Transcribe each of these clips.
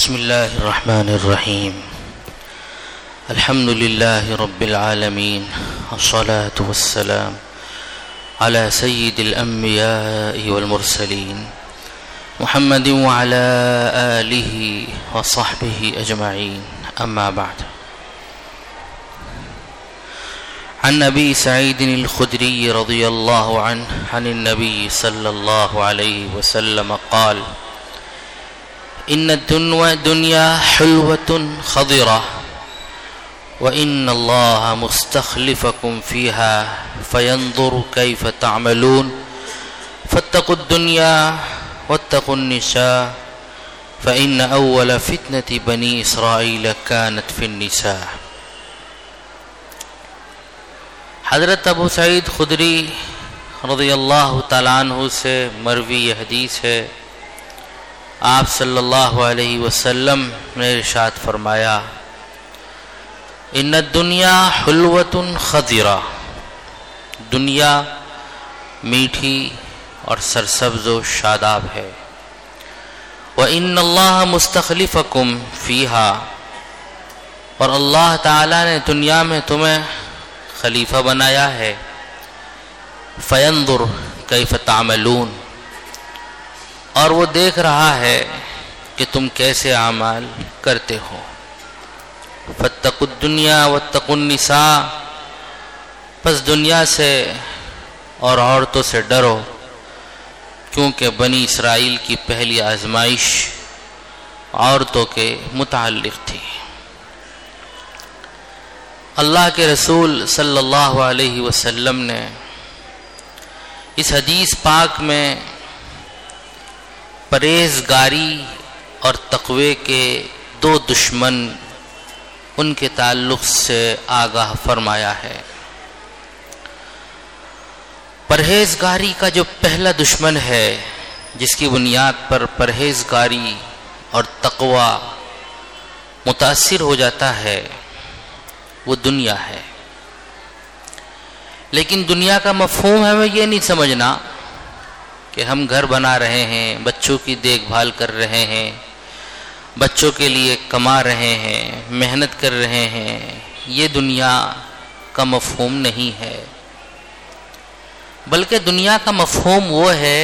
بسم الله الرحمن الرحيم. الحمد لله رب العالمين، والصلاة والسلام على سيد الأنبياء والمرسلين محمد وعلى آله وصحبه أجمعين، أما بعد. عن أبي سعيد الخدري رضي الله عنه عن النبي صلى الله عليه وسلم قال: إن الدنيا حلوة خضرة، وإن الله مستخلفكم فيها فينظر كيف تعملون، فاتقوا الدنيا واتقوا النساء، فإن أول فتنة بني إسرائيل كانت في النساء. حضرت ابو سعید خدری رضی اللہ تعالیٰ عنہ سے مروی یہ حدیث ہے. آپ صلی اللہ علیہ وسلم نے ارشاد فرمایا: ان الدنیا حلوۃ خضرہ، دنیا میٹھی اور سرسبز و شاداب ہے. وَإِنَّ اللَّهَ مُسْتَخْلِفَكُمْ فِيهَا، اور اللہ تعالیٰ نے دنیا میں تمہیں خلیفہ بنایا ہے. فَيَنْظُرْ كَيْفَ تَعْمَلُونَ، اور وہ دیکھ رہا ہے کہ تم کیسے اعمال کرتے ہو. فَاتَّقُوا الدُّنْيَا وَاتَّقُوا النِّسَاءَ، پس دنیا سے اور عورتوں سے ڈرو، کیونکہ بنی اسرائیل کی پہلی آزمائش عورتوں کے متعلق تھی. اللہ کے رسول صلی اللہ علیہ وسلم نے اس حدیث پاک میں پرہیزگاری اور تقوی کے دو دشمن ان کے تعلق سے آگاہ فرمایا ہے. پرہیزگاری کا جو پہلا دشمن ہے، جس کی بنیاد پر پرہیزگاری اور تقوی متاثر ہو جاتا ہے، وہ دنیا ہے. لیکن دنیا کا مفہوم ہمیں یہ نہیں سمجھنا کہ ہم گھر بنا رہے ہیں، بچوں کی دیکھ بھال کر رہے ہیں، بچوں کے لیے کما رہے ہیں، محنت کر رہے ہیں. یہ دنیا کا مفہوم نہیں ہے، بلکہ دنیا کا مفہوم وہ ہے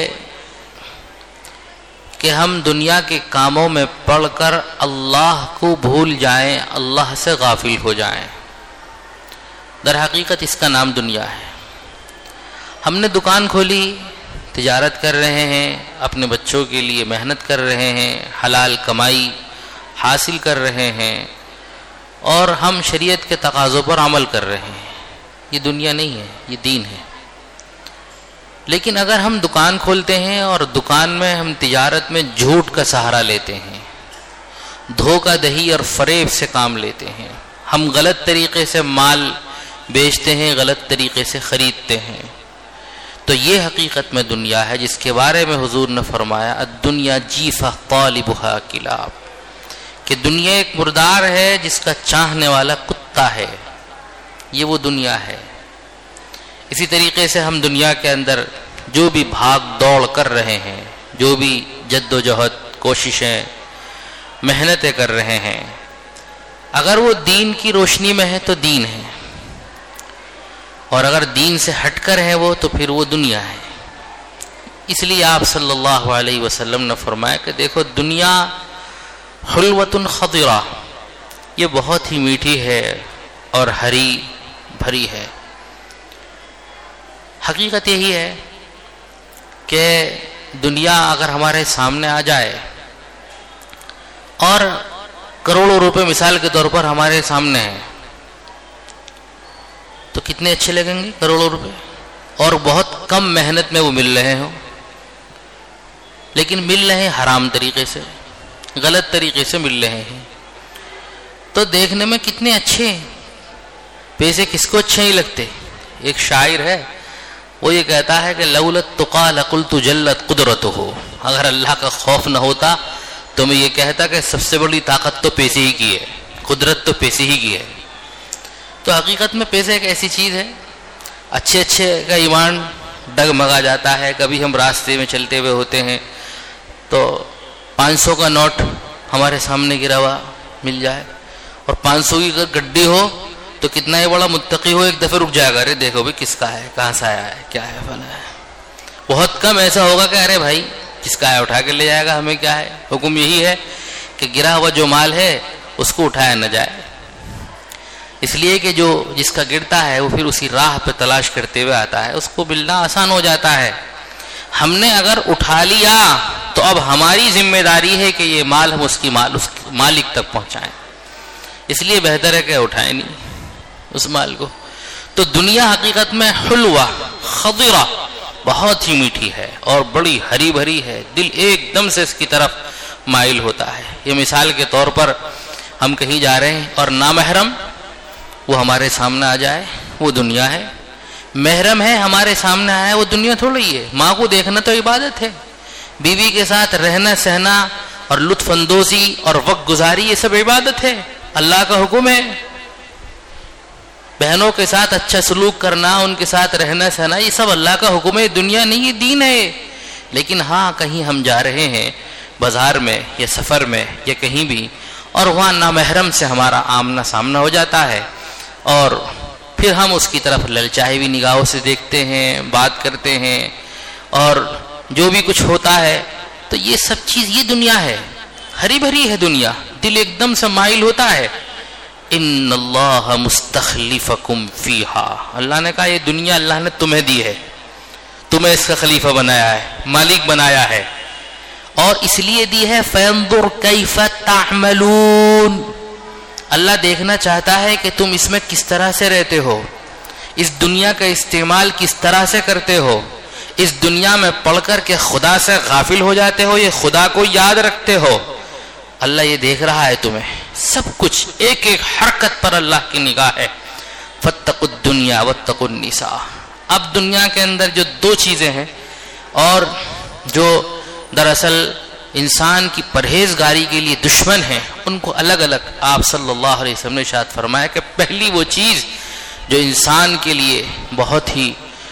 کہ ہم دنیا کے کاموں میں پڑ کر اللہ کو بھول جائیں، اللہ سے غافل ہو جائیں. در حقیقت اس کا نام دنیا ہے. ہم نے دکان کھولی، تجارت کر رہے ہیں، اپنے بچوں کے لیے محنت کر رہے ہیں، حلال کمائی حاصل کر رہے ہیں، اور ہم شریعت کے تقاضوں پر عمل کر رہے ہیں. یہ دنیا نہیں ہے، یہ دین ہے. لیکن اگر ہم دکان کھولتے ہیں اور دکان میں ہم تجارت میں جھوٹ کا سہارا لیتے ہیں، دھوکہ دہی اور فریب سے کام لیتے ہیں، ہم غلط طریقے سے مال بیچتے ہیں، غلط طریقے سے خریدتے ہیں، تو یہ حقیقت میں دنیا ہے، جس کے بارے میں حضور نے فرمایا: الدنیا جیفہ طالبہا کلاب، کہ دنیا ایک مردار ہے جس کا چاہنے والا کتا ہے. یہ وہ دنیا ہے. اسی طریقے سے ہم دنیا کے اندر جو بھی بھاگ دوڑ کر رہے ہیں، جو بھی جد و جہد، کوششیں، محنتیں کر رہے ہیں، اگر وہ دین کی روشنی میں ہے تو دین ہے، اور اگر دین سے ہٹ کر ہے وہ تو پھر وہ دنیا ہے. اس لیے آپ صلی اللہ علیہ وسلم نے فرمایا کہ دیکھو، دنیا حلوۃ خضرہ، یہ بہت ہی میٹھی ہے اور ہری بھری ہے. حقیقت یہی ہے کہ دنیا اگر ہمارے سامنے آ جائے اور کروڑوں روپے مثال کے طور پر ہمارے سامنے ہیں، تو کتنے اچھے لگیں گے کروڑوں روپے، اور بہت کم محنت میں وہ مل رہے ہوں، لیکن مل رہے ہیں حرام طریقے سے، غلط طریقے سے مل رہے ہیں، تو دیکھنے میں کتنے اچھے ہیں. پیسے کس کو اچھے نہیں لگتے؟ ایک شاعر ہے، وہ یہ کہتا ہے کہ لولا التقى لقلت جلت قدرتہ، اگر اللہ کا خوف نہ ہوتا تو میں یہ کہتا کہ سب سے بڑی طاقت تو پیسے ہی کی ہے، قدرت تو پیسے ہی کی ہے. تو حقیقت میں پیسے ایک ایسی چیز ہے، اچھے کا ایمان ڈگمگا جاتا ہے. کبھی ہم راستے میں چلتے ہوئے ہوتے ہیں تو 500 کا نوٹ ہمارے سامنے گرا ہوا مل جائے، اور 500 کی گڈی ہو تو کتنا ہی بڑا متقی ہو ایک دفعہ رک جائے گا، ارے دیکھو بھی کس کا ہے، کہاں سے آیا ہے، کیا ہے، فلاں ہے۔ بہت کم ایسا ہوگا کہ ارے بھائی جس کا ہے اٹھا کے لے جائے گا، ہمیں کیا ہے۔ حکم یہی ہے کہ گرا ہوا جو مال ہے اس کو اٹھایا نہ جائے، اس لیے کہ جو جس کا گرتا ہے وہ پھر اسی راہ پہ تلاش کرتے ہوئے آتا ہے، اس کو ملنا آسان ہو جاتا ہے۔ ہم نے اگر اٹھا لیا تو اب ہماری ذمہ داری ہے کہ یہ مال ہم اس مالک تک پہنچائیں، اس لیے بہتر ہے کہ اٹھائیں نہیں اس مال کو۔ تو دنیا حقیقت میں حلوہ خضرہ بہت ہی میٹھی ہے اور بڑی ہری بھری ہے، دل ایک دم سے اس کی طرف مائل ہوتا ہے۔ یہ مثال کے طور پر ہم کہیں جا رہے ہیں اور نامحرم وہ ہمارے سامنے آ جائے، وہ دنیا ہے۔ محرم ہے ہمارے سامنے آیا، وہ دنیا تھوڑی ہے۔ ماں کو دیکھنا تو عبادت ہے، بیوی کے ساتھ رہنا سہنا اور لطف اندوزی اور وقت گزاری یہ سب عبادت ہے، اللہ کا حکم ہے۔ بہنوں کے ساتھ اچھا سلوک کرنا، ان کے ساتھ رہنا سہنا یہ سب اللہ کا حکم ہے، دنیا نہیں یہ دین ہے۔ لیکن ہاں کہیں ہم جا رہے ہیں بازار میں یا سفر میں یا کہیں بھی، اور وہاں نامحرم سے ہمارا آمنا سامنا ہو جاتا ہے، اور پھر ہم اس کی طرف للچائی ہوئی نگاہوں سے دیکھتے ہیں، بات کرتے ہیں، اور جو بھی کچھ ہوتا ہے تو یہ سب چیز یہ دنیا ہے، ہری بھری ہے دنیا، دل ایک دم سے مائل ہوتا ہے۔ ان اللہ مستخلفکم فیہا، اللہ نے کہا یہ دنیا اللہ نے تمہیں دی ہے، تمہیں اس کا خلیفہ بنایا ہے، مالک بنایا ہے، اور اس لیے دی ہے فینظر کیف تعملون، اللہ دیکھنا چاہتا ہے کہ تم اس میں کس طرح سے رہتے ہو، اس دنیا کا استعمال کس طرح سے کرتے ہو، اس دنیا میں پڑھ کر کے خدا سے غافل ہو جاتے ہو، یہ خدا کو یاد رکھتے ہو۔ اللہ یہ دیکھ رہا ہے تمہیں، سب کچھ ایک ایک حرکت پر اللہ کی نگاہ ہے۔ فاتقوا الدنیا واتقوا النساء، اب دنیا کے اندر جو دو چیزیں ہیں اور جو دراصل انسان کی پرہیزگاری کے لیے دشمن ہیں، ان کو الگ الگ آپ صلی اللہ علیہ وسلم نے ارشاد فرمایا کہ پہلی وہ چیز جو انسان کے لیے بہت ہی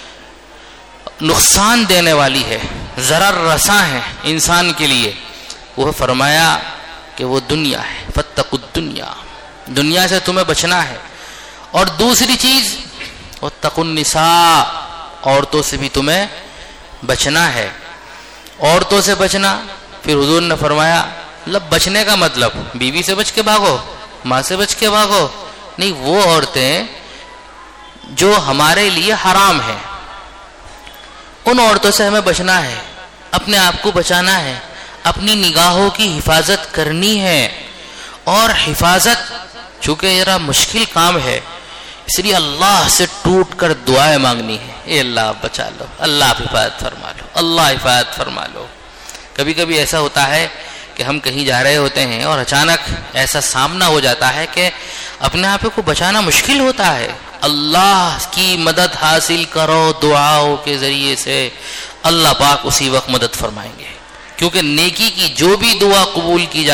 نقصان دینے والی ہے، ضرر رساں ہے انسان کے لیے، وہ فرمایا کہ وہ دنیا ہے۔ فاتقوا الدنیا، دنیا سے تمہیں بچنا ہے۔ اور دوسری چیز واتقوا النساء، عورتوں سے بھی تمہیں بچنا ہے۔ عورتوں سے بچنا، پھر حضور نے فرمایا بچنے کا مطلب بیوی سے بچ کے بھاگو، ماں سے بچ کے بھاگو نہیں، وہ عورتیں جو ہمارے لیے حرام ہیں ان عورتوں سے ہمیں بچنا ہے، اپنے آپ کو بچانا ہے، اپنی نگاہوں کی حفاظت کرنی ہے۔ اور حفاظت چونکہ ذرا مشکل کام ہے، اس لیے اللہ سے ٹوٹ کر دعائیں مانگنی ہے، اے اللہ آپ بچا لو، اللہ آپ حفاظت فرما لو، اللہ حفاظت فرما لو۔ کبھی کبھی ایسا ہوتا ہے کہ ہم کہیں جا رہے ہوتے ہیں اور اچانک ایسا سامنا ہو جاتا ہے کہ اپنے آپ کو بچانا مشکل ہوتا ہے، اللہ کی مدد حاصل کرو دعاؤں کے ذریعے سے، اللہ پاک اسی وقت مدد فرمائیں گے، کیونکہ نیکی کی جو بھی دعا قبول کی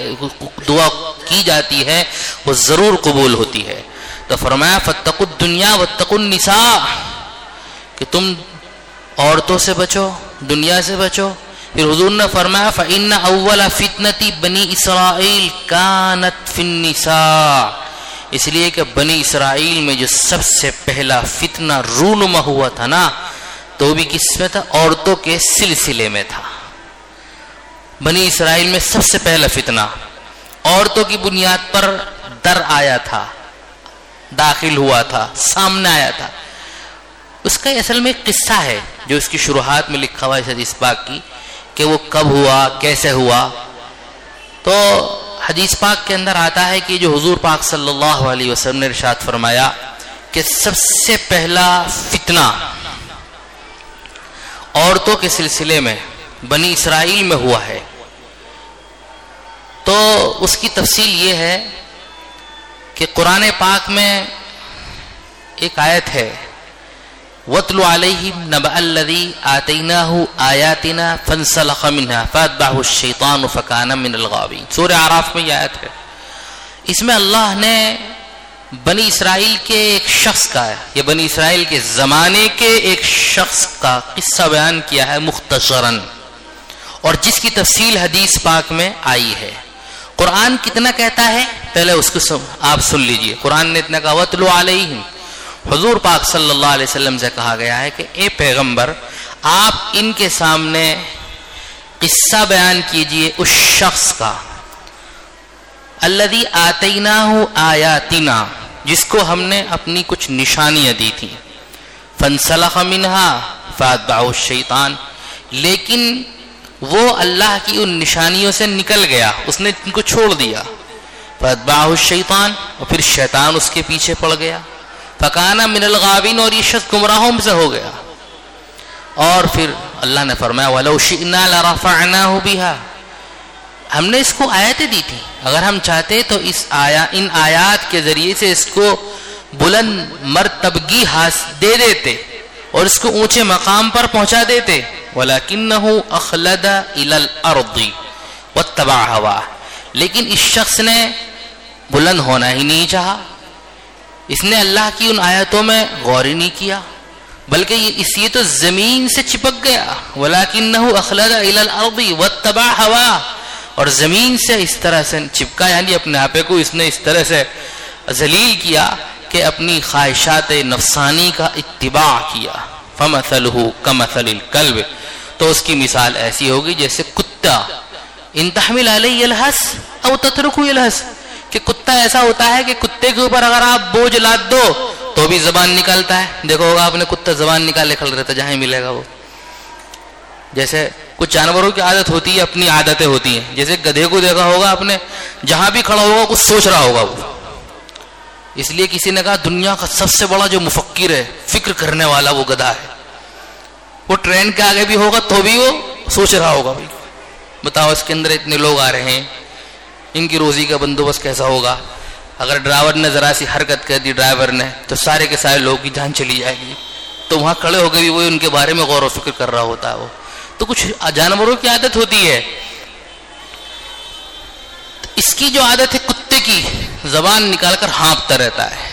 جاتی ہے وہ ضرور قبول ہوتی ہے۔ تو فرمایا فاتقوا الدنیا واتقوا النساء، کہ تم عورتوں سے بچو، دنیا سے بچو۔ پھر حضور نے فرمایا فإن اول فتنة بنی اسرائیل كانت في النساء، اس لیے کہ بنی اسرائیل میں جو سب سے پہلا فتنہ رونما ہوا تھا نا، تو بھی کس میں تھا؟ عورتوں کے سلسلے میں تھا۔ بنی اسرائیل میں سب سے پہلا فتنہ عورتوں کی بنیاد پر در آیا تھا، داخل ہوا تھا، سامنے آیا تھا۔ اس کا اصل میں ایک قصہ ہے جو اس کی شروحات میں لکھا ہوا ہے حدیث پاک کی، کہ وہ کب ہوا، کیسے ہوا۔ تو حدیث پاک کے اندر آتا ہے کہ جو حضور پاک صلی اللہ علیہ وسلم نے ارشاد فرمایا کہ سب سے پہلا فتنہ عورتوں کے سلسلے میں بنی اسرائیل میں ہوا ہے۔ تو اس کی تفصیل یہ ہے کہ قرآن پاک میں ایک آیت ہے وَاتْلُ عَلَيْهِمْ نَبَأَ الَّذِي آتَيْنَاهُ آيَاتِنَا فَانْسَلَخَ مِنْهَا فَأَتْبَعَهُ الشَّيْطَانُ فَكَانَ مِنَ الْغَاوِينَ۔ سورہ اعراف میں یہ آیت ہے، اس میں اللہ نے بنی اسرائیل کے ایک شخص کا یا بنی اسرائیل کے زمانے کے ایک شخص کا قصہ بیان کیا ہے مختصراً، اور جس کی تفصیل حدیث پاک میں آئی ہے۔ قرآن کتنا کہتا ہے پہلے اس کو آپ سن لیجئے. قرآن نے اتنا کہا وَاتْلُ عَلَيْهِمْ. حضور پاک صلی اللہ علیہ وسلم سے کہا گیا ہے کہ اے پیغمبر آپ ان کے سامنے قصہ بیان کیجئے اس شخص کا الذی آتیناہ آیاتنا جس کو ہم نے اپنی کچھ نشانیاں دی تھیں. فانسلخ منہا فاتبعہ الشیطان. لیکن وہ اللہ کی ان نشانیوں سے نکل گیا, اس نے ان کو چھوڑ دیا. فاتبعہ الشیطان, اور پھر شیطان اس کے پیچھے پڑ گیا. فکان من الغاوین, اور یہ شخص گمراہوں میں سے ہو گیا. اور پھر اللہ نے فرمایا وَلَوْ شِئْنَا لَرَفَعْنَاهُ بِهَا. ہم نے اس کو آیتیں دی تھی, اگر ہم چاہتے تو ان آیات کے ذریعے سے اس کو بلند مرتبگی دے دیتے اور اس کو اونچے مقام پر پہنچا دیتے. وَلَكِنَّهُ أَخْلَدَ إِلَى الْأَرْضِ وَاتَّبَعَ هَوَاهُ. لیکن اس شخص نے بلند ہونا ہی نہیں چاہا, اس نے اللہ کی ان آیتوں میں غور ہی نہیں کیا, بلکہ یہ تو زمین سے چپک گیا. وَلَكِنَّهُ أَخْلَدَ إِلَى الْأَرْضِ وَاتَّبَعَ هَوَاهُ. اور زمین سے اس طرح سے چپکا, یعنی اپنے آپ کو اس نے اس طرح سے ذلیل کیا کہ اپنی خواہشات نفسانی کا اتباع کیا. فَمَثَلُهُ كَمَثَلِ الْكَلْبِ. تو اس کی مثال ایسی ہوگی جیسے کتا. ان تحمل علیہ یلہس او تترکہ یلہس, کہ کتا ایسا ہوتا ہے کہ کتے کے اوپر اگر آپ بوجھ لاد دو تو بھی زبان نکالتا ہے. دیکھو ہوگا آپ نے کتا زبان نکالے کھڑا رہتا جہاں ملے گا وہ. جیسے کچھ جانوروں کی عادت ہوتی ہے, اپنی عادتیں ہوتی ہیں. جیسے گدھے کو دیکھا ہوگا آپ نے, جہاں بھی کھڑا ہوگا کچھ سوچ رہا ہوگا وہ. اس لیے کسی نے کہا دنیا کا سب سے بڑا جو مفکر ہے, فکر کرنے والا, وہ گدھا ہے. وہ ٹرین کے آگے بھی ہوگا تو بھی وہ سوچ رہا ہوگا بھائی بتاؤ اس کے اندر اتنے لوگ آ رہے ہیں, ان کی روزی کا بندوبست کیسا ہوگا. اگر ڈرائیور نے ذرا سی حرکت کر دی ڈرائیور نے تو سارے کے سارے لوگوں کی جان چلی جائے گی. تو وہاں کھڑے ہو کے بھی وہ ان کے بارے میں غور و فکر کر رہا ہوتا ہے. وہ تو کچھ جانوروں کی عادت ہوتی ہے. اس کی جو عادت ہے کتے کی, زبان نکال کر ہانپتا رہتا ہے.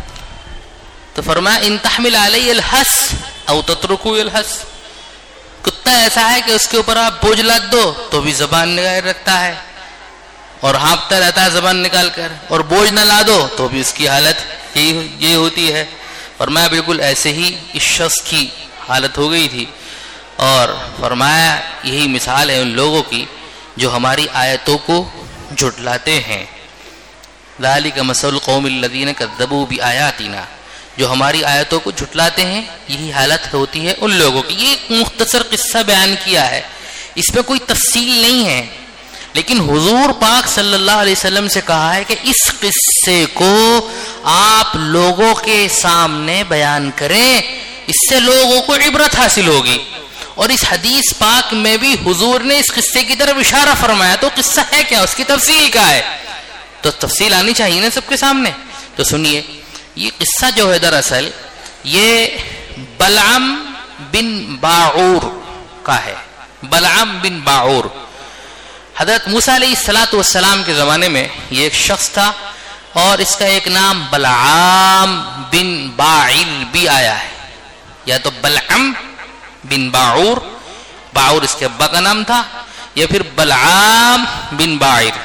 تو فرمایا ان تحمل علیہ الحس او تترکو الحس. کتا ایسا ہے کہ اس کے اوپر آپ بوجھ لاد دو تو بھی زبان نگاہ رکھتا ہے اور ہانپتا رہتا ہے زبان نکال کر, اور بوجھ نہ لادو تو بھی اس کی حالت یہی ہوتی ہے. فرمایا بالکل ایسے ہی اس شخص کی حالت ہو گئی تھی. اور فرمایا یہی مثال ہے ان لوگوں کی جو ہماری آیتوں کو جھٹلاتے ہیں. ذالک مثل القوم الذین کذبوا بآیاتنا, جو ہماری آیتوں کو جھٹلاتے ہیں یہی حالت ہوتی ہے ان لوگوں کی. یہ ایک مختصر قصہ بیان کیا ہے, اس میں کوئی تفصیل نہیں ہے, لیکن حضور پاک صلی اللہ علیہ وسلم سے کہا ہے کہ اس قصے کو آپ لوگوں کے سامنے بیان کریں, اس سے لوگوں کو عبرت حاصل ہوگی. اور اس حدیث پاک میں بھی حضور نے اس قصے کی طرف اشارہ فرمایا. تو قصہ ہے کیا, اس کی تفصیل کیا ہے, تو تفصیل آنی چاہیے نا سب کے سامنے. تو سنیے, یہ قصہ جو ہے دراصل یہ بلعم بن باعور کا ہے. بلعم بن باعور حضرت موسیٰ علیہ السلام کے زمانے میں یہ ایک شخص تھا, اور اس کا ایک نام بلعام بن باعل بھی آیا ہے. یا تو بلعم بن باعور, باعور اس کے ابا کا نام تھا, یا پھر بلعام بن باعر.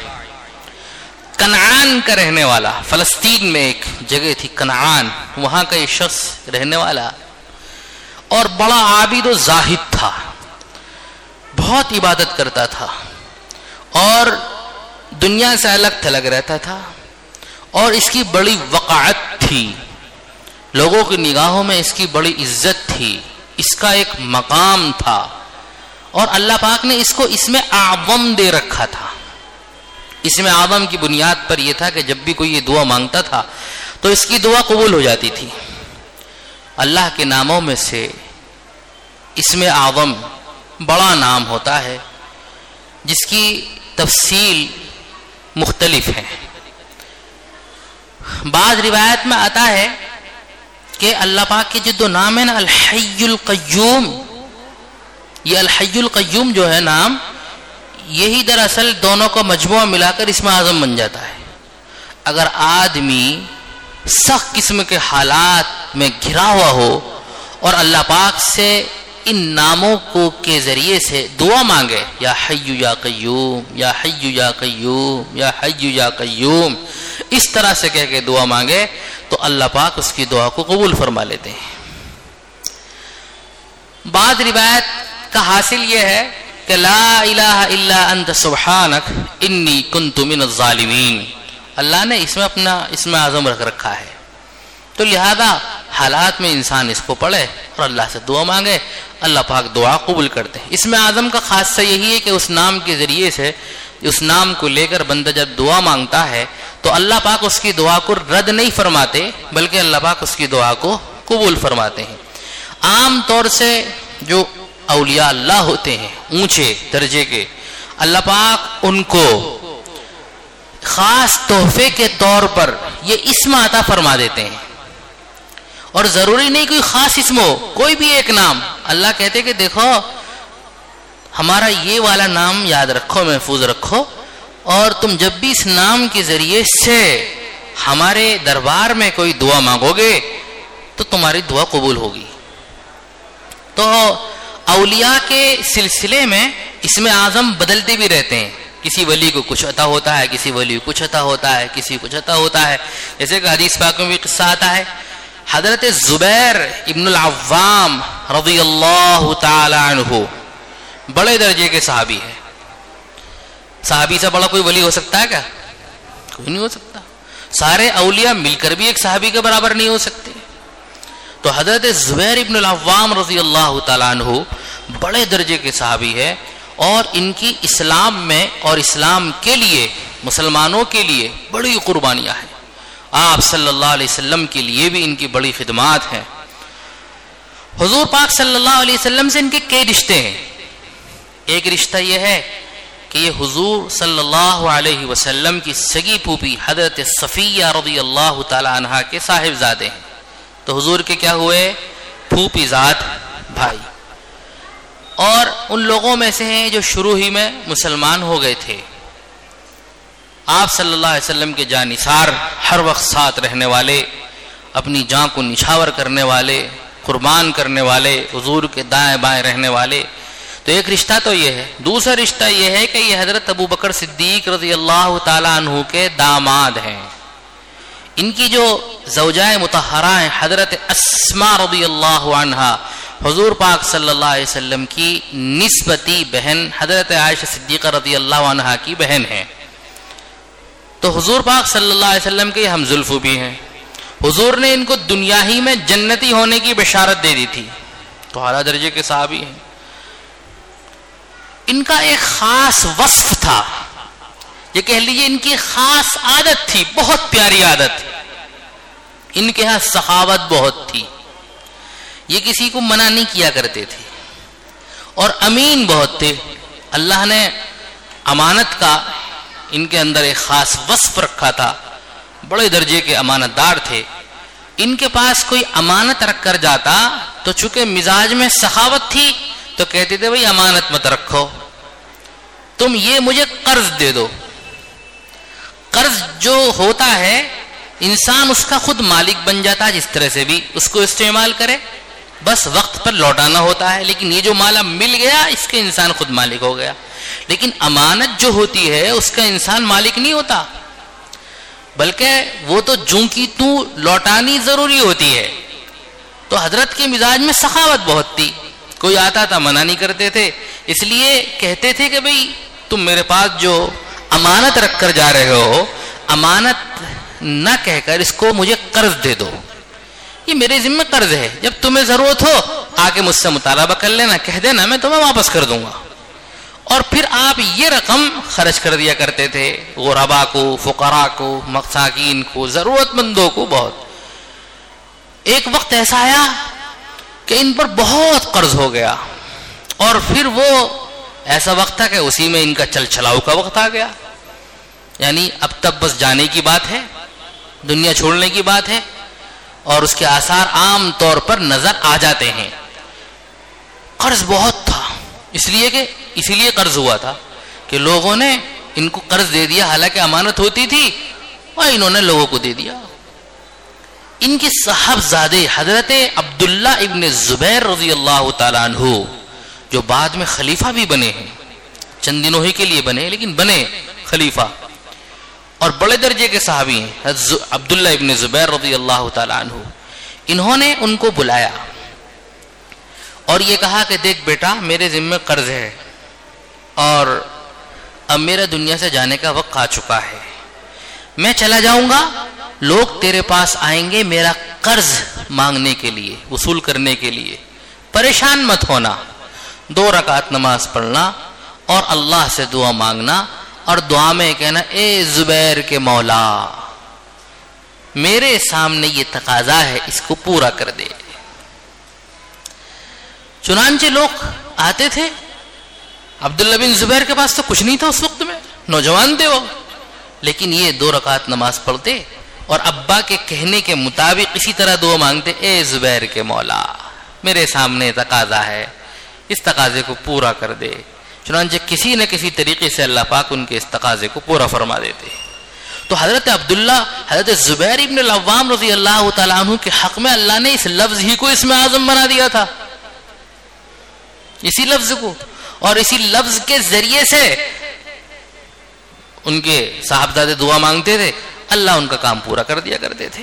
کنعان کا رہنے والا, فلسطین میں ایک جگہ تھی کنعان, وہاں کا یہ شخص رہنے والا, اور بڑا عابد و زاہد تھا, بہت عبادت کرتا تھا, اور دنیا سے الگ تھلگ رہتا تھا, اور اس کی بڑی وقعت تھی, لوگوں کی نگاہوں میں اس کی بڑی عزت تھی, اس کا ایک مقام تھا, اور اللہ پاک نے اس کو اس میں اعظم دے رکھا تھا. اس میں اعظم کی بنیاد پر یہ تھا کہ جب بھی کوئی یہ دعا مانگتا تھا تو اس کی دعا قبول ہو جاتی تھی. اللہ کے ناموں میں سے اس میں اعظم بڑا نام ہوتا ہے جس کی تفصیل مختلف ہے. بعض روایت میں آتا ہے کہ اللہ پاک کے جو دو نام ہیں نا, الحی القیوم, یہ الحی القیوم جو ہے نام, یہی دراصل دونوں کا مجموعہ ملا کر اس میں اعظم بن جاتا ہے. اگر آدمی سخت قسم کے حالات میں گھرا ہوا ہو اور اللہ پاک سے ان ناموں کو کے ذریعے سے دعا مانگے، یا حی یا قیوم، یا حی یا قیوم، یا حی یا قیوم، اس طرح سے کہہ کے دعا مانگے تو اللہ پاک اس کی دعا کو قبول فرما لیتے ہیں۔ بعض روایت کا حاصل یہ ہے کہ لا الہ الا انت سبحانک انی کنت من الظالمین، اللہ نے اس میں اپنا اسم اعظم رکھ رکھا ہے، تو لہذا حالات میں انسان اس کو پڑھے اور اللہ سے دعا مانگے، اللہ پاک دعا قبول کرتے ہیں۔ اسم اعظم کا خاصہ یہی ہے کہ اس نام کے ذریعے سے، اس نام کو لے کر بندہ جب دعا مانگتا ہے تو اللہ پاک اس کی دعا کو رد نہیں فرماتے، بلکہ اللہ پاک اس کی دعا کو قبول فرماتے ہیں۔ عام طور سے جو اولیاء اللہ ہوتے ہیں اونچے درجے کے، اللہ پاک ان کو خاص تحفے کے طور پر یہ اسم عطا فرما دیتے ہیں، اور ضروری نہیں کوئی خاص اسم ہو، کوئی بھی ایک نام، اللہ کہتے کہ دیکھو ہمارا یہ والا نام یاد رکھو، محفوظ رکھو، اور تم جب بھی اس نام کے ذریعے سے ہمارے دربار میں کوئی دعا مانگو گے تو تمہاری دعا قبول ہوگی۔ تو اولیاء کے سلسلے میں اسم اعظم بدلتے بھی رہتے ہیں، کسی ولی کو کچھ عطا ہوتا ہے، کسی ولی کو کچھ عطا ہوتا ہے، کسی کو کچھ عطا ہوتا ہے، جیسے کہ حدیث پاک میں بھی قصہ آتا ہے، حضرت زبیر ابن العوام رضی اللہ تعالی عنہ بڑے درجے کے صحابی ہیں۔ صحابی سے بڑا کوئی ولی ہو سکتا ہے کیا؟ کوئی نہیں ہو سکتا۔ سارے اولیاء مل کر بھی ایک صحابی کے برابر نہیں ہو سکتے۔ تو حضرت زبیر ابن العوام رضی اللہ تعالی عنہ بڑے درجے کے صحابی ہے، اور ان کی اسلام میں اور اسلام کے لیے، مسلمانوں کے لیے بڑی قربانیاں ہیں، آپ صلی اللہ علیہ وسلم کے لیے بھی ان کی بڑی خدمات ہیں۔ حضور پاک صلی اللہ علیہ وسلم سے ان کے کئی رشتے ہیں۔ ایک رشتہ یہ ہے کہ یہ حضور صلی اللہ علیہ وسلم کی سگی پھوپھی حضرت صفیہ رضی اللہ تعالی عنہا کے صاحبزادے ہیں، تو حضور کے کیا ہوئے؟ پھوپھی زاد بھائی، اور ان لوگوں میں سے ہیں جو شروع ہی میں مسلمان ہو گئے تھے۔ آپ صلی اللہ علیہ وسلم کے جانثار، ہر وقت ساتھ رہنے والے، اپنی جان کو نچھاور کرنے والے، قربان کرنے والے، حضور کے دائیں بائیں رہنے والے۔ تو ایک رشتہ تو یہ ہے۔ دوسرا رشتہ یہ ہے کہ یہ حضرت ابو بکر صدیق رضی اللہ تعالی عنہ کے داماد ہیں۔ ان کی جو زوجہ مطہرہ ہیں حضرت اسماء رضی اللہ عنہا، حضور پاک صلی اللہ علیہ وسلم کی نسبتی بہن حضرت عائشہ صدیقہ رضی اللہ عنہا کی بہن ہیں۔ تو حضور پاک صلی اللہ علیہ وسلم کے ہم زلف بھی ہیں۔ حضور نے ان کو دنیا ہی میں جنتی ہونے کی بشارت دے دی تھی، تو اعلیٰ درجے کے صحابی ہیں۔ ان کا ایک خاص وصف تھا، یہ کہہ لیجیے ان کی خاص عادت تھی، بہت پیاری عادت۔ ان کے ہاں سخاوت بہت تھی، یہ کسی کو منع نہیں کیا کرتے تھے، اور امین بہت تھے۔ اللہ نے امانت کا ان کے اندر ایک خاص وصف رکھا تھا، بڑے درجے کے امانت دار تھے۔ ان کے پاس کوئی امانت رکھ کر جاتا تو چونکہ مزاج میں سخاوت تھی تو کہتے تھے بھئی امانت مت رکھو، تم یہ مجھے قرض دے دو۔ قرض جو ہوتا ہے انسان اس کا خود مالک بن جاتا ہے، جس طرح سے بھی اس کو استعمال کرے، بس وقت پر لوٹانا ہوتا ہے، لیکن یہ جو مالا مل گیا اس کے انسان خود مالک ہو گیا۔ لیکن امانت جو ہوتی ہے اس کا انسان مالک نہیں ہوتا، بلکہ وہ تو جوں کی توں لوٹانی ضروری ہوتی ہے۔ تو حضرت کے مزاج میں سخاوت بہت تھی، کوئی آتا تھا منع نہیں کرتے تھے، اس لیے کہتے تھے کہ بھئی تم میرے پاس جو امانت رکھ کر جا رہے ہو، امانت نہ کہہ کر اس کو مجھے قرض دے دو، یہ میرے ذمہ قرض ہے، جب تمہیں ضرورت ہو آ کے مجھ سے مطالبہ کر لینا، کہہ دینا، میں تمہیں واپس کر دوں گا۔ اور پھر آپ یہ رقم خرچ کر دیا کرتے تھے غربا کو، فقراء کو، مساکین کو، ضرورت مندوں کو بہت۔ ایک وقت ایسا آیا کہ ان پر بہت قرض ہو گیا، اور پھر وہ ایسا وقت تھا کہ اسی میں ان کا چل چلاؤ کا وقت آ گیا، یعنی اب تک بس جانے کی بات ہے، دنیا چھوڑنے کی بات ہے، اور اس کے آثار عام طور پر نظر آ جاتے ہیں۔ قرض بہت تھا، اسی لیے قرض ہوا تھا کہ لوگوں نے ان کو قرض دے دیا، حالانکہ امانت ہوتی تھی اور انہوں نے لوگوں کو دے دیا۔ ان کے صاحبزادے حضرت عبداللہ ابن زبیر رضی اللہ تعالیٰ عنہ جو بعد میں خلیفہ بھی بنے ہیں، چند دنوں ہی کے لیے بنے لیکن بنے خلیفہ اور بڑے درجے کے صحابی ہیں، حضرت عبداللہ ابن زبیر رضی اللہ تعالیٰ عنہ، انہوں نے ان کو بلایا اور یہ کہا کہ دیکھ بیٹا میرے ذمہ قرض ہے اور اب میرا دنیا سے جانے کا وقت آ چکا ہے، میں چلا جاؤں گا، لوگ تیرے پاس آئیں گے میرا قرض مانگنے کے لیے، وصول کرنے کے لیے، پریشان مت ہونا، 2 رکعت نماز پڑھنا اور اللہ سے دعا مانگنا اور دعا میں کہنا اے زبیر کے مولا میرے سامنے یہ تقاضا ہے، اس کو پورا کر دے۔ چنانچہ لوگ آتے تھے، عبداللہ بن زبیر کے پاس تو کچھ نہیں تھا اس وقت میں، نوجوان تھے وہ، لیکن یہ 2 رکعت نماز پڑھتے اور ابا کے کہنے کے مطابق اسی طرح دعا مانگتے، اے زبیر کے مولا میرے سامنے تقاضا ہے، اس تقاضے کو پورا کر دے۔ چنانچہ کسی نہ کسی طریقے سے اللہ پاک ان کے اس تقاضے کو پورا فرما دیتے۔ تو حضرت عبداللہ، حضرت زبیر ابن العوام رضی اللہ تعالیٰ عنہ کے حق میں اللہ نے اس لفظ ہی کو اسم اعظم بنا دیا تھا، اسی لفظ کو، اور اسی لفظ کے ذریعے سے ان کے صاحبزادے دعا مانگتے تھے، اللہ ان کا کام پورا کر دیا کرتے تھے۔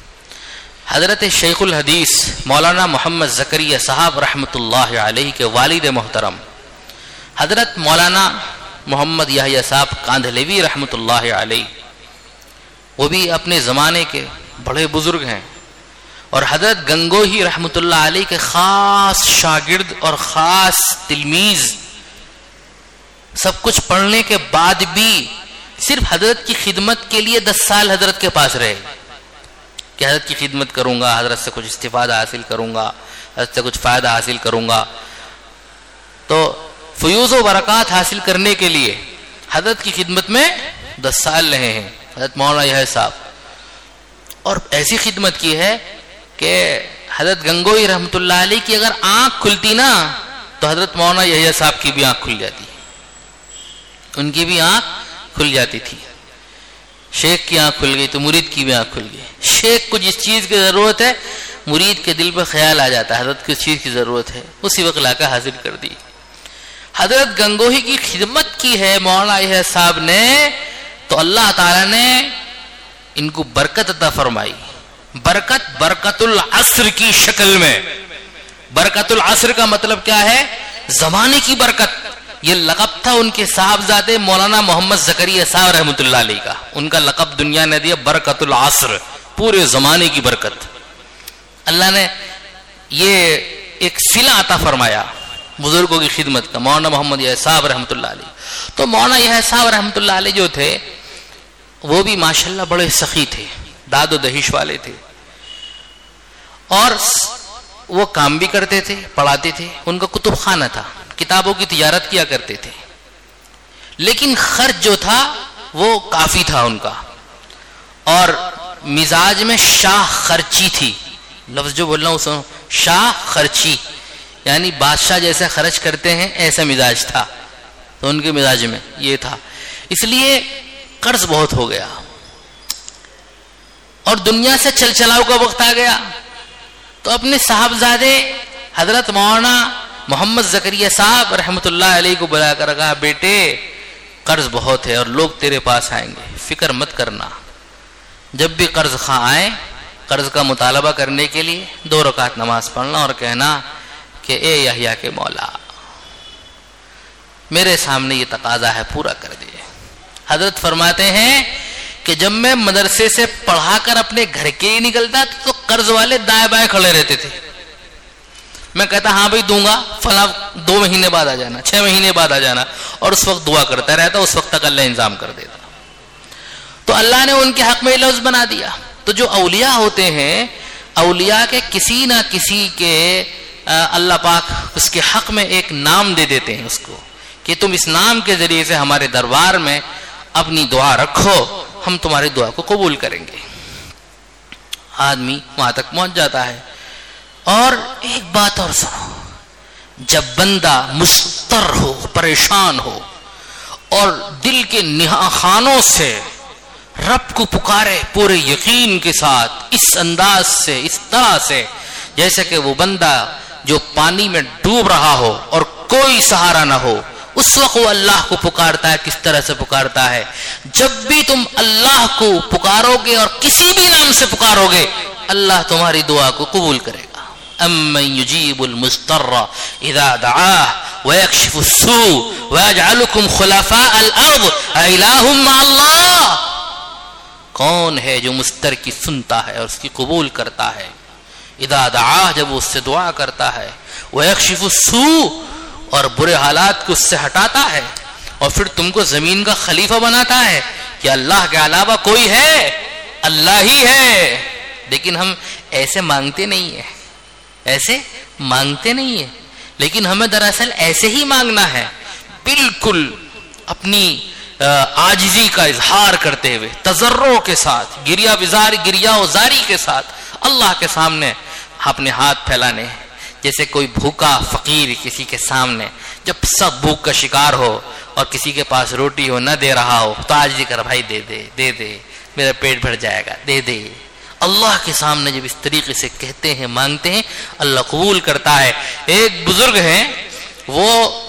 حضرت شیخ الحدیث مولانا محمد زکریا صاحب رحمۃ اللہ علیہ کے والد محترم حضرت مولانا محمد یحییٰ صاحب کاندھلوی رحمۃ اللہ علیہ، وہ بھی اپنے زمانے کے بڑے بزرگ ہیں، اور حضرت گنگوہی رحمۃ اللہ علیہ کے خاص شاگرد اور خاص تلمیذ، سب کچھ پڑھنے کے بعد بھی صرف حضرت کی خدمت کے لیے 10 سال حضرت کے پاس رہے کہ حضرت کی خدمت کروں گا، حضرت سے کچھ استفادہ حاصل کروں گا، حضرت سے کچھ فائدہ حاصل کروں گا۔ تو فیوز و برکات حاصل کرنے کے لیے حضرت کی خدمت میں 10 سال رہے ہیں حضرت مولانا یحییٰ صاحب، اور ایسی خدمت کی ہے کہ حضرت گنگوئی رحمۃ اللہ علیہ کی اگر آنکھ کھلتی نا تو حضرت مولانا یحییٰ صاحب کی بھی آنکھ کھل جاتی، ان کی بھی آنکھ کھل جاتی تھی۔ شیخ کی آنکھ کھل گئی تو مرید کی بھی آنکھ کھل گئی۔ شیخ کو جس چیز کی ضرورت ہے مرید کے دل پہ خیال آ جاتا ہے حضرت کس چیز کی ضرورت ہے، اسی وقت لا کر حاضر کر دی۔ حضرت گنگوہی کی خدمت کی ہے مولانا یحییٰ صاحب نے، تو اللہ تعالیٰ نے ان کو برکت عطا فرمائی، برکت العصر کی شکل میں۔ برکت العصر کا مطلب کیا ہے؟ زمانے کی برکت۔ یہ لقب تھا ان کے صاحبزادے مولانا محمد زکریا صاحب رحمۃ اللہ علیہ کا، ان کا لقب دنیا نے دیا برکت العصر، پورے زمانے کی برکت۔ اللہ نے یہ ایک صلہ عطا فرمایا بزرگوں کی خدمت کا، مولانا محمد یحییٰ صاحب رحمۃ اللہ علیہ۔ تو مولانا یحییٰ صاحب رحمۃ اللہ علیہ جو تھے وہ بھی ماشاءاللہ بڑے سخی تھے، داد و دہیش والے تھے، اور وہ کام بھی کرتے تھے، پڑھاتے تھے، ان کا کتب خانہ تھا، کتابوں کی تجارت کیا کرتے تھے، لیکن خرچ جو تھا وہ کافی تھا ان کا، اور مزاج میں شاہ خرچی تھی، لفظ جو بول رہا ہوں سنو، شاہ خرچی، یعنی بادشاہ جیسے خرچ کرتے ہیں ایسا مزاج تھا، تو ان کے مزاج میں یہ تھا، اس لیے قرض بہت ہو گیا اور دنیا سے چل چلاؤ کا وقت آ گیا، تو اپنے صاحبزادے حضرت مولانا محمد زکریا صاحب رحمۃ اللہ علیہ کو بلا کر کہا، بیٹے قرض بہت ہے اور لوگ تیرے پاس آئیں گے، فکر مت کرنا، جب بھی قرض خواہ آئے قرض کا مطالبہ کرنے کے لیے 2 رکعت نماز پڑھنا اور کہنا کہ اے یحییٰ کے مولا میرے سامنے یہ تقاضا ہے، پورا کر دے۔ حضرت فرماتے ہیں کہ جب میں مدرسے سے پڑھا کر اپنے گھر کے لیے نکلتا تو قرض والے دائیں بائیں کھڑے رہتے تھے، میں کہتا ہاں بھائی دوں گا، فلاں 2 مہینے بعد آ جانا، 6 مہینے بعد آ جانا، اور اس وقت دعا کرتا رہتا، اس وقت تک اللہ انتظام کر دیتا۔ تو اللہ نے ان کے حق میں لفظ بنا دیا۔ تو جو اولیاء ہوتے ہیں، اولیاء کے کسی نہ کسی کے اللہ پاک اس کے حق میں ایک نام دے دیتے ہیں اس کو، کہ تم اس نام کے ذریعے سے ہمارے دربار میں اپنی دعا رکھو، ہم تمہاری دعا کو قبول کریں گے۔ آدمی وہاں تک پہنچ جاتا ہے۔ اور ایک بات اور سنو، جب بندہ مضطر ہو، پریشان ہو اور دل کے نہا خانوں سے رب کو پکارے پورے یقین کے ساتھ، اس انداز سے، اس طرح سے جیسے کہ وہ بندہ جو پانی میں ڈوب رہا ہو اور کوئی سہارا نہ ہو، اس وقت وہ اللہ کو پکارتا ہے. کس طرح سے پکارتا ہے؟ جب بھی تم اللہ کو پکارو گے اور کسی بھی نام سے پکارو گے، اللہ تمہاری دعا کو قبول کرے گا. امن یجیب المضطر اذا دعاہ ویکشف السوء ویجعلکم خلفاء الارض االہ مع اللہ. کون ہے جو مضطر کی سنتا ہے اور اس کی قبول کرتا ہے؟ اذا دعاہ، جب وہ اس سے دعا کرتا ہے، ویکشف السوء، اور برے حالات کو اس سے ہٹاتا ہے، اور پھر تم کو زمین کا خلیفہ بناتا ہے. کہ اللہ کے علاوہ کوئی ہے؟ اللہ ہی ہے. لیکن ہم ایسے مانگتے نہیں ہیں، ایسے مانگتے نہیں ہیں، لیکن ہمیں دراصل ایسے ہی مانگنا ہے، بالکل اپنی عاجزی کا اظہار کرتے ہوئے، تضرع کے ساتھ، گریا وزاری کے ساتھ اللہ کے سامنے اپنے ہاتھ پھیلانے. جیسے کوئی بھوکا فقیر کسی کے سامنے جب سب بھوک کا شکار ہو اور کسی کے پاس روٹی ہو، نہ دے رہا ہو، تو عاجزی کر، بھائی دے دے دے دے، میرا پیٹ بھر جائے گا، دے دے. اللہ کے سامنے جب اس طریقے سے کہتے ہیں، مانگتے ہیں، اللہ قبول کرتا ہے. ایک بزرگ ہیں، وہ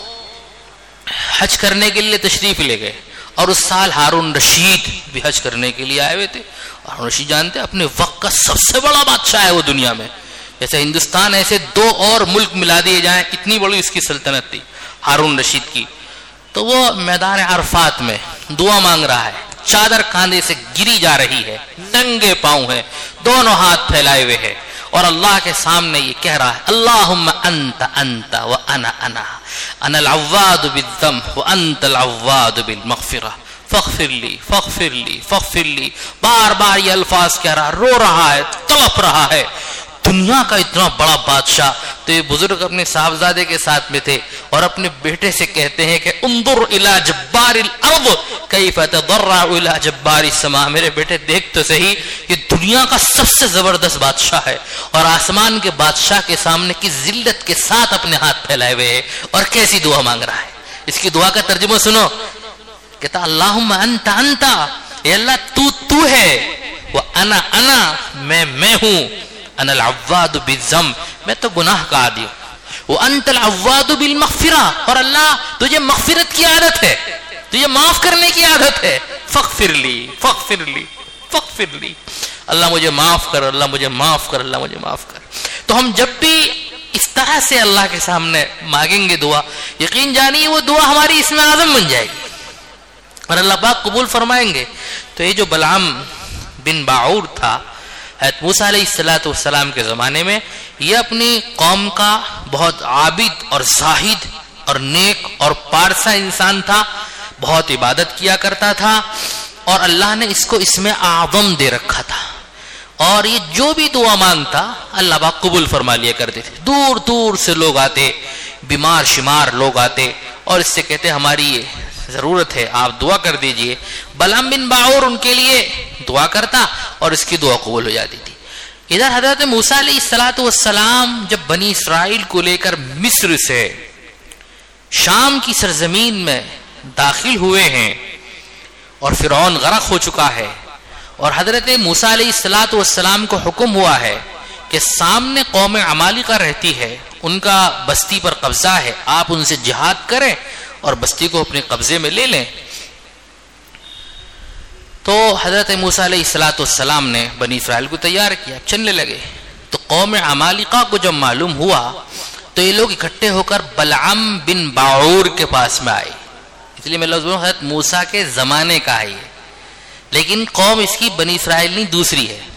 حج کرنے کے لیے تشریف لے گئے، اور اس سال ہارون رشید بھی حج کرنے کے لیے آئے ہوئے تھے. ہارون رشید جانتے ہیں اپنے وقت کا سب سے بڑا بادشاہ ہے وہ دنیا میں. جیسے ہندوستان ایسے 2 اور ملک ملا دیے جائیں، اتنی بڑی اس کی سلطنت تھی ہارون رشید کی. تو وہ میدان عرفات میں دعا مانگ رہا ہے، چادر کاندھے سے گری جا رہی ہے، ننگے پاؤں ہے، دونوں ہاتھ پھیلائے ہوئے ہے، اور اللہ کے سامنے یہ کہہ رہا ہے، اللہم انت انت وانا انا انا العواد بالذنب وانت العواد بالمغفرہ فاغفر لی فاغفر لی فاغفر لی. بار بار یہ الفاظ کہہ رہا، رو رہا ہے، تڑپ رہا ہے. دنیا کا اتنا بڑا بادشاہ. تو یہ بزرگ اپنے صاحبزادے کے ساتھ میں تھے اور اپنے بیٹے سے کہتے ہیں کہ انظر الی جبار الارض کیف تضرع الی جبار السماء. میرے بیٹے دیکھ تو صحیح، یہ دنیا کا سب سے زبردست بادشاہ ہے اور آسمان کے بادشاہ کے سامنے کی ذلت کے ساتھ اپنے ہاتھ پھیلائے ہوئے ہے اور کیسی دعا مانگ رہا ہے. اس کی دعا کا ترجمہ سنو. کہتا اللہم انت انت، اے اللہ تو ہے، وانا انا، میں ہوں، انا العواد بالذنب، میں تو گناہ کا عادی ہوں، وانت العواد بالمغفرہ، اور اللہ تجھے مغفرت کی عادت ہے، تجھے معاف کرنے کی عادت ہے. فاغفر لی فاغفر لی فاغفر لی، اللہ مجھے معاف کر، اللہ مجھے معاف کر، اللہ مجھے معاف کر. تو ہم جب بھی اس طرح سے اللہ کے سامنے مانگیں گے دعا، یقین جانیے وہ دعا ہماری اسم اعظم بن جائے گی اور اللہ پاک قبول فرمائیں گے. تو یہ جو بلعام بن باعور تھا حضرت موسیٰ علیہ السلام کے زمانے میں، یہ اپنی قوم کا بہت عابد اور زاہد اور نیک اور پارسا انسان تھا، بہت عبادت کیا کرتا تھا، اور اللہ نے اس کو اسم اعظم دے رکھا تھا. اور یہ جو بھی دعا مانگتا اللہ پاک قبول فرما لیا کرتے تھے. دور دور سے لوگ آتے، بیمار شمار لوگ آتے اور اس سے کہتے ہماری یہ ضرورت ہے، آپ دعا کر دیجئے. بلعام بن باعور ان کے لیے دعا کرتا اور اس کی دعا قبول ہو جاتی تھی. ادھر حضرت موسیٰ علیہ السلام جب بنی اسرائیل کو لے کر مصر سے شام کی سرزمین میں داخل ہوئے ہیں اور فرعون غرق ہو چکا ہے، اور حضرت موسیٰ علیہ السلام کو حکم ہوا ہے کہ سامنے قوم عمالقہ رہتی ہے، ان کا بستی پر قبضہ ہے، آپ ان سے جہاد کریں اور بستی کو اپنے قبضے میں لے لیں. تو حضرت موسیٰ علیہ السلام نے بنی اسرائیل کو تیار کیا، چلنے لگے. تو قوم عمالقہ کو جب معلوم ہوا تو یہ لوگ اکٹھے ہو کر بلعام بن باعور کے پاس میں آئے. اس لیے میں لفظ بولوں حضرت موسیٰ کے زمانے کا ہے، لیکن قوم اس کی بنی اسرائیل نہیں، دوسری ہے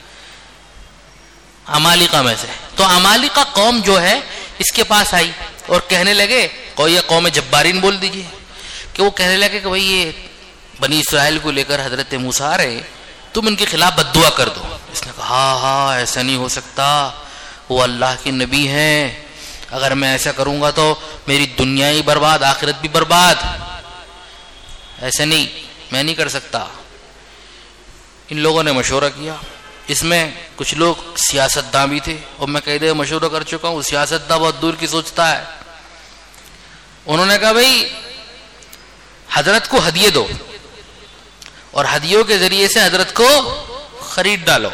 عمالقہ میں سے. تو عمالقہ قوم جو ہے اس کے پاس آئی اور کہنے لگے، کوئی قوم جبارین بول دیجئے، کہ وہ کہنے لگے کہ بھئی یہ بنی اسرائیل کو لے کر حضرت موسیٰ آ رہے، تم ان کے خلاف بد دعا کر دو. اس نے کہا ہاں ایسا نہیں ہو سکتا، وہ اللہ کے نبی ہیں، اگر میں ایسا کروں گا تو میری دنیا ہی برباد، آخرت بھی برباد، ایسا نہیں، میں نہیں کر سکتا. ان لوگوں نے مشورہ کیا، اس میں کچھ لوگ سیاست داں بھی تھے، اور میں کئی دفعہ مشورہ کر چکا ہوں، سیاست داں بہت دور کی سوچتا ہے. انہوں نے کہا بھئی حضرت کو ہدیے دو، اور ہدیوں کے ذریعے سے حضرت کو خرید ڈالو.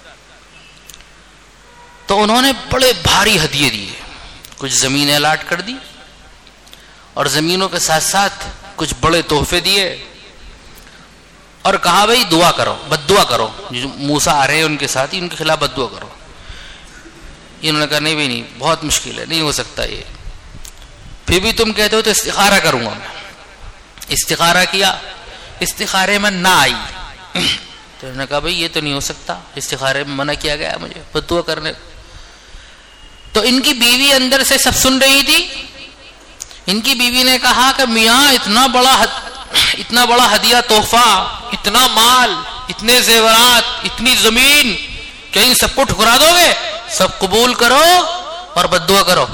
تو انہوں نے بڑے بھاری ہدیے دیے, کچھ زمینیں الاٹ کر دی اور زمینوں کے ساتھ ساتھ کچھ بڑے تحفے دیے, اور کہا بھائی دعا کرو, بد دعا کرو, جو موسیٰ آ رہے ہیں ان کے ساتھ ہی ان کے خلاف بد دعا کرو. انہوں نے کہا نہیں بھائی نہیں, بہت مشکل ہے, نہیں ہو سکتا یہ. پھر بھی تم کہتے ہو تو استخارہ کروں گا میں. استخارہ کیا, استخارے میں نہ آئی. تو انہوں نے کہا بھائی یہ تو نہیں ہو سکتا, استخارے میں منع کیا گیا مجھے بد دعا کرنے. تو ان کی بیوی اندر سے سب سن رہی تھی. ان کی بیوی نے کہا کہ میاں اتنا بڑا ہدیہ تحفہ, اتنا مال, اتنے زیورات, اتنی زمین, کہ ان سب کو ٹھکرا دو گے؟ سب قبول کرو اور بد دعا کرو.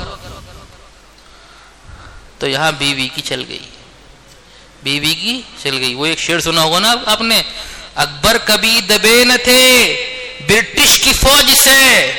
تو یہاں بیوی کی چل گئی, بیوی کی چل گئی. وہ ایک شعر سنا ہوگا نا آپ نے, اکبر کبھی دبے نہ تھے برٹش کی فوج سے,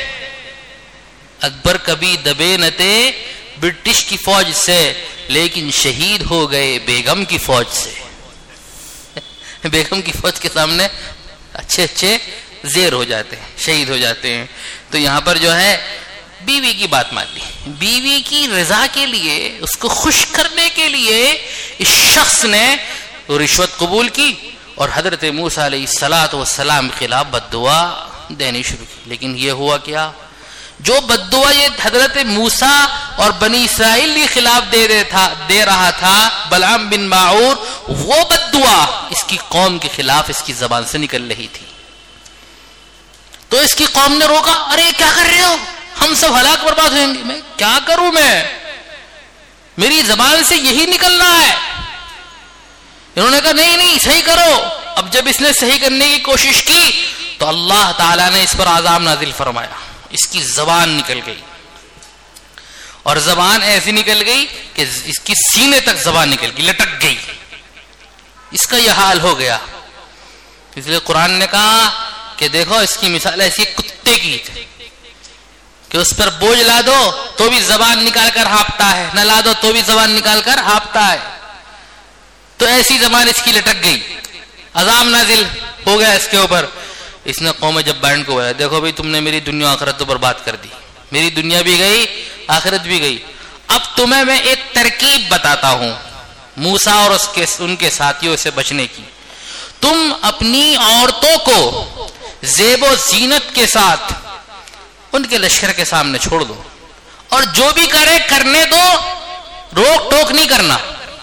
اکبر کبھی دبے نہ تھے برٹش کی فوج سے, لیکن شہید ہو گئے بیگم کی فوج سے. بیگم کی فوج کے سامنے اچھے زیر ہو جاتے ہیں, شہید ہو جاتے ہیں. تو یہاں پر جو ہے بیوی کی بات مان لی, بیوی کی رضا کے لیے, اس کو خوش کرنے کے لیے اس شخص نے رشوت قبول کی اور حضرت موسیٰ علیہ السلام کے خلاف بد دعا دینی شروع کی. لیکن یہ ہوا کیا, جو بد دعا یہ حضرت موسیٰ اور بنی اسرائیل کے خلاف دے رہا تھا بلعام بن باعور, وہ بد دعا اس کی قوم کے خلاف اس کی زبان سے نکل رہی تھی. تو اس کی قوم نے روکا, ارے کیا کر رہے ہو, ہم سب ہلاک برباد ہوئیں گے. میں کیا کروں, میری زبان سے یہی نکلنا ہے. انہوں نے کہا نہیں صحیح کرو. اب جب اس نے صحیح کرنے کی کوشش کی تو اللہ تعالیٰ نے اس پر عذاب نازل فرمایا. اس کی زبان نکل گئی, اور زبان ایسی نکل گئی کہ اس کی سینے تک زبان نکل گئی, لٹک گئی. اس کا یہ حال ہو گیا. اس لیے قرآن نے کہا کہ دیکھو اس کی مثال ایسی کتے کی کہ اس پر بوجھ لا دو تو بھی زبان نکال کر ہانپتا ہے, نہ لا دو تو بھی زبان نکال کر ہانپتا ہے. تو ایسی زبان اس کی لٹک گئی, عذاب نازل ہو گیا اس کے اوپر. اس نے قوم جبارین کو بولا, دیکھو بھائی تم نے میری دنیا آخرت تو برباد کر دی, میری دنیا بھی گئی آخرت بھی گئی. اب تمہیں میں ایک ترکیب بتاتا ہوں موسیٰ اور ان کے ساتھیوں سے بچنے کی. تم اپنی عورتوں کو زیب و زینت کے ساتھ ان کے لشکر کے سامنے چھوڑ دو, اور جو بھی کرنے دو, روک ٹوک نہیں کرنا.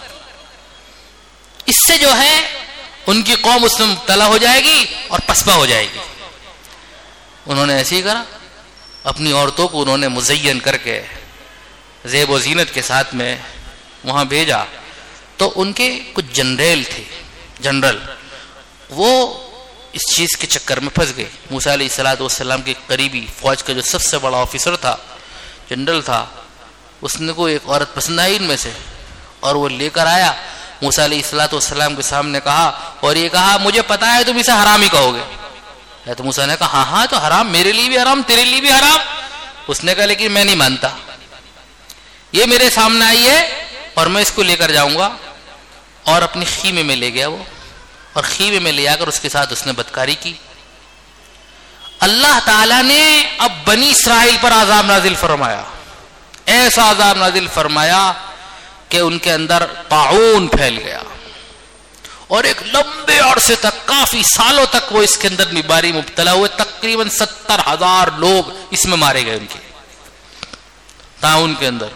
اس سے جو ہے ان کی قوم اس میں مبتلا ہو جائے گی اور پسپا ہو جائے گی. انہوں نے ایسے ہی کرا, اپنی عورتوں کو انہوں نے مزین کر کے زیب و زینت کے ساتھ میں وہاں بھیجا. تو ان کے کچھ جنرل وہ اس چیز کے چکر میں پھنس گئے. موسیٰ علیہ السلام کے قریبی فوج کا جو سب سے بڑا آفیسر تھا, جنرل تھا, اس نے کو ایک عورت پسند آئی ان میں سے, اور وہ لے کر آیا موسیٰ علیہ السلام کے سامنے کہا, اور یہ کہا مجھے پتا ہے تم اسے حرام ہی کہو گے. تو موسیٰ نے کہا ہاں تو حرام, میرے لیے بھی حرام, تیرے لیے بھی حرام. اس نے کہا لیکن میں نہیں مانتا, یہ میرے سامنے آئی ہے اور میں اس کو لے کر جاؤں گا. اور اپنی خیمے میں لے گیا وہ, اور خیمے میں لے آ کر اس کے ساتھ اس نے بدکاری کی. اللہ تعالیٰ نے اب بنی اسرائیل پر عذاب نازل فرمایا, ایسا عذاب نازل فرمایا کہ ان کے اندر طاعون پھیل گیا, اور ایک لمبے عرصے تک, کافی سالوں تک وہ اس کے اندر بیماری مبتلا ہوئے. تقریباً 70,000 لوگ اس میں مارے گئے ان کے طاعون کے اندر,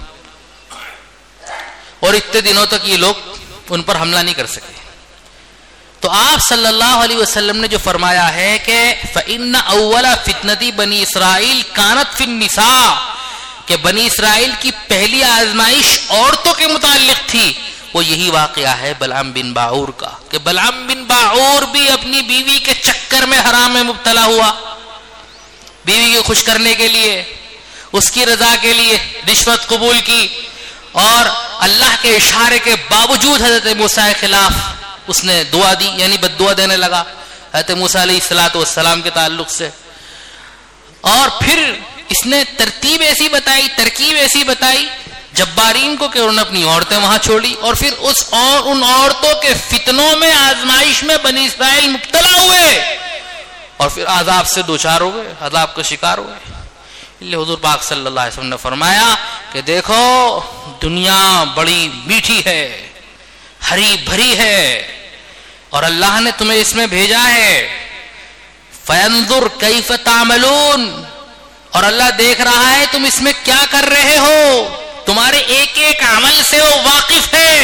اور اتنے دنوں تک یہ لوگ ان پر حملہ نہیں کر سکے. تو آپ صلی اللہ علیہ وسلم نے جو فرمایا ہے کہ فَإِنَّ أَوَّلَ فِتْنَةِ بنی اسرائیل كَانَتْ فِي النِّسَاءِ, کہ بنی اسرائیل کی پہلی آزمائش عورتوں کے متعلق تھی. وہ یہی واقعہ ہے بلعام بن باعور کا, کہ بلعام بن باعور بھی اپنی بیوی کے چکر میں حرام میں مبتلا ہوا. بیوی کو خوش کرنے کے لیے, اس کی رضا کے لیے رشوت قبول کی, اور اللہ کے اشارے کے باوجود حضرت موسیٰ کے خلاف اس نے دعا دی, یعنی بد دعا دینے لگا حضرت موسیٰ علیہ السلام کے تعلق سے. اور پھر اس نے ترکیب ایسی بتائی جبارین کو کہ انہوں نے اپنی عورتیں وہاں چھوڑی، اور پھر ان عورتوں کے فتنوں میں، آزمائش میں بنی اسرائیل مبتلا ہوئے اور پھر عذاب سے دوچار ہو گئے، عذاب کا شکار ہوئے. اس لیے حضور پاک صلی اللہ علیہ وسلم نے فرمایا کہ دیکھو دنیا بڑی میٹھی ہے، ہری بھری ہے، اور اللہ نے تمہیں اس میں بھیجا ہے. فَيَنْظُرْ كَيْفَ تَعْمَلُونَ، اور اللہ دیکھ رہا ہے تم اس میں کیا کر رہے ہو، تمہارے ایک ایک عمل سے وہ واقف ہے.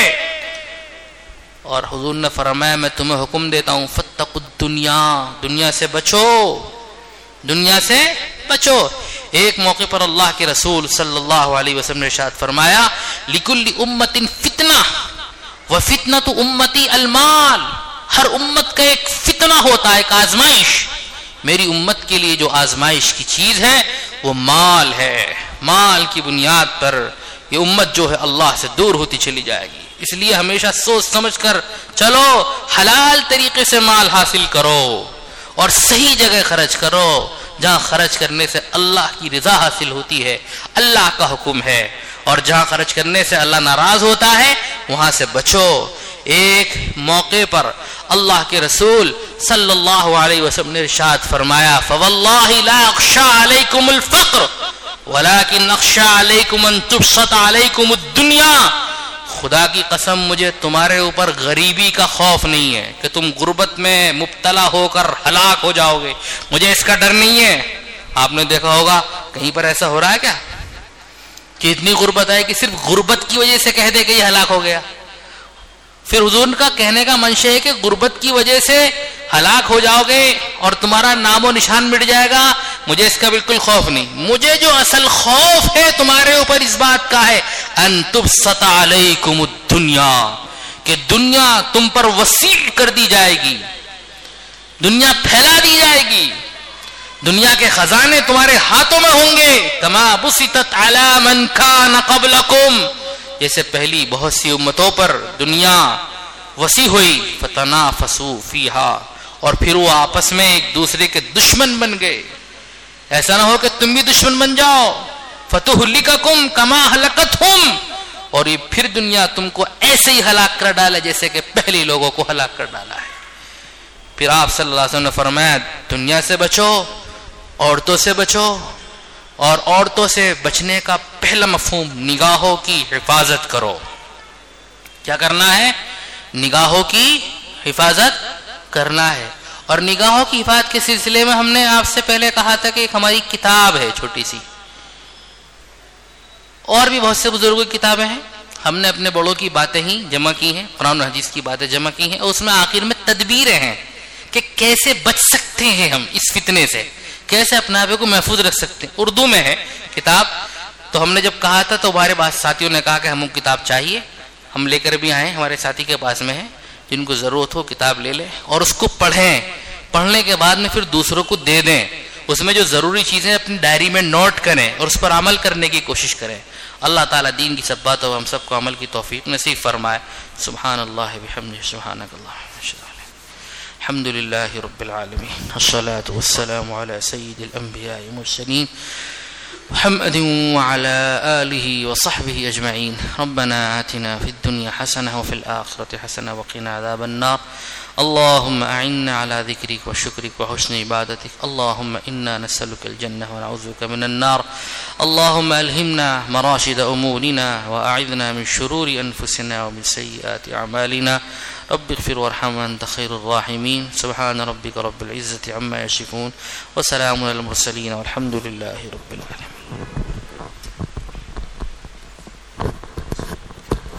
اور حضور نے فرمایا میں تمہیں حکم دیتا ہوں فَاتَّقُوا الدُّنْيَا، دنیا سے بچو، دنیا سے بچو. ایک موقع پر اللہ کے رسول صلی اللہ علیہ وسلم نے ارشاد فرمایا لِكُلِّ أُمَّةٍ فِتْنَةٌ وَفِتْنَةُ أُمَّتِي الْمَالِ، ہر امت کا ایک فتنہ ہوتا ہے، ایک آزمائش. میری امت کے لیے جو آزمائش کی چیز ہے وہ مال ہے. مال کی بنیاد پر یہ امت جو ہے اللہ سے دور ہوتی چلی جائے گی. اس لیے ہمیشہ سوچ سمجھ کر چلو، حلال طریقے سے مال حاصل کرو اور صحیح جگہ خرچ کرو، جہاں خرچ کرنے سے اللہ کی رضا حاصل ہوتی ہے، اللہ کا حکم ہے، اور جہاں خرچ کرنے سے اللہ ناراض ہوتا ہے وہاں سے بچو. ایک موقع پر اللہ کے رسول صلی اللہ علیہ وسلم نے ارشاد فرمایا فواللہ لا اخشى علیکم الفقر ولكن اخشى علیکم ان تبسط علیکم الدنیا. خدا کی قسم مجھے تمہارے اوپر غریبی کا خوف نہیں ہے کہ تم غربت میں مبتلا ہو کر ہلاک ہو جاؤ گے، مجھے اس کا ڈر نہیں ہے. آپ نے دیکھا ہوگا کہیں پر ایسا ہو رہا ہے کیا کہ اتنی غربت ہے کہ صرف غربت کی وجہ سے کہہ دے کہ یہ ہلاک ہو گیا. پھر حضور کا کہنے کا منشا ہے کہ غربت کی وجہ سے ہلاک ہو جاؤ گے اور تمہارا نام و نشان مٹ جائے گا، مجھے اس کا بالکل خوف نہیں. مجھے جو اصل خوف ہے تمہارے اوپر اس بات کا ہے ان تبسط علیکم الدنیا، کہ دنیا تم پر وسیع کر دی جائے گی، دنیا پھیلا دی جائے گی، دنیا کے خزانے تمہارے ہاتھوں میں ہوں گے. کما بسطت علی من کان قبلکم، جیسے پہلی بہت سی امتوں پر دنیا وسیع ہوئی. فتنافسوا فیہا، اور پھر وہ آپس میں ایک دوسرے کے دشمن بن گئے. ایسا نہ ہو کہ تم بھی دشمن بن جاؤ. فتہلککم کما ہلکتہم، اور یہ پھر دنیا تم کو ایسے ہی ہلاک کر ڈالے جیسے کہ پہلے لوگوں کو ہلاک کر ڈالا ہے. پھر آپ صلی اللہ علیہ وسلم نے فرمایا دنیا سے بچو، عورتوں سے بچو، اور عورتوں سے بچنے کا پہلا مفہوم نگاہوں کی حفاظت کرو. کیا کرنا ہے؟ نگاہوں کی حفاظت کرنا ہے. اور نگاہوں کی حفاظت کے سلسلے میں ہم نے آپ سے پہلے کہا تھا کہ ایک ہماری کتاب ہے چھوٹی سی، اور بھی بہت سے بزرگوں کی کتابیں ہیں. ہم نے اپنے بڑوں کی باتیں ہی جمع کی ہیں، قرآن و حدیث کی باتیں جمع کی ہیں، اور اس میں آخر میں تدبیریں ہیں کہ کیسے بچ سکتے ہیں ہم اس فتنے سے، کیسے اپنے آپ کو محفوظ رکھ سکتے ہیں. اردو میں ہے کتاب. تو ہم نے جب کہا تھا تو ہمارے بعض ساتھیوں نے کہا کہ ہم کو کتاب چاہیے. ہم لے کر بھی آئے، ہمارے ساتھی کے پاس میں ہے، جن کو ضرورت ہو کتاب لے لیں اور اس کو پڑھیں. پڑھنے کے بعد میں پھر دوسروں کو دے دیں. اس میں جو ضروری چیزیں اپنی ڈائری میں نوٹ کریں اور اس پر عمل کرنے کی کوشش کریں. اللہ تعالیٰ دین کی سب باتوں ہم سب کو عمل کی توفیق نصیب فرمائے. سبحان اللہ بحمدہ، سبحانک اللہم الحمد للہ رب العالمین، الصلاة والسلام علی سید الانبیاء والمرسلین محمد وعلى آله وصحبه أجمعين. ربنا آتنا في الدنيا حسنة وفي الآخرة حسنة وقنا عذاب النار. اللهم أعنا على ذكرك وشكرك وحسن عبادتك. اللهم إنا نسألك الجنة ونعوذ بك من النار. اللهم ألهمنا مراشد أمورنا وأعذنا من شرور أنفسنا ومن سيئات أعمالنا. رب اغفر وارحم وأنت خير الراحمين. سبحان ربك رب العزة عما يصفون وسلام على المرسلين والحمد لله رب العالمين.